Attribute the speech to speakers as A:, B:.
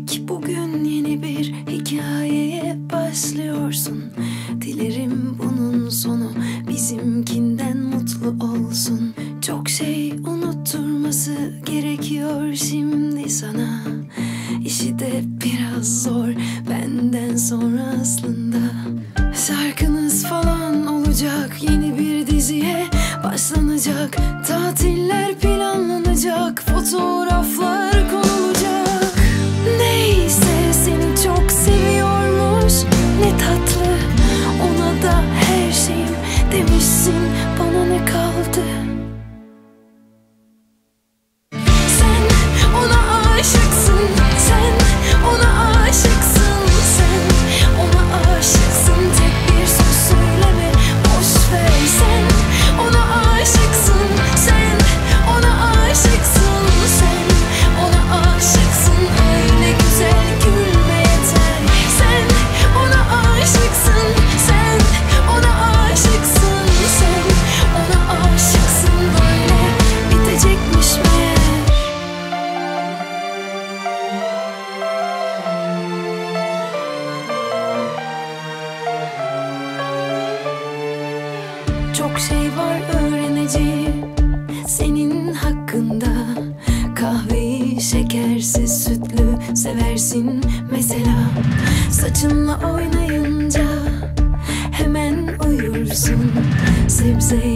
A: Demek bugün yeni bir hikayeye başlıyorsun. Dilerim bunun sonu bizimkinden mutlu olsun. Çok şey unutturması gerekiyor şimdi sana. İşi de biraz zor benden sonra aslında. Şarkınız falan olacak, yeni bir diziye başlanacak. Tatiller planlanacak, fotoğraflar konulacak. Neyse seni çok seviyormuş, ne tatlı. Ona da her şeyim demişsin, bana ne kaldı? Sen ona aşıksın, sen ona aşıksın, sen ona aşıksın. Tek bir söz söyleme, boş ver. Sen ona aşıksın, sen ona aşıksın, sen ona aşıksın. Öyle güzel gülme yeter. Sen ona aşıksın, sen ona aşıksın, sen ona aşıksın. Böyle bitecekmiş meğer. Çok şey var öğreneceğim senin hakkında. Kahveyi şekersiz sütlü seversin mesela. Saçınla oynayınca hemen uyursun. Sebze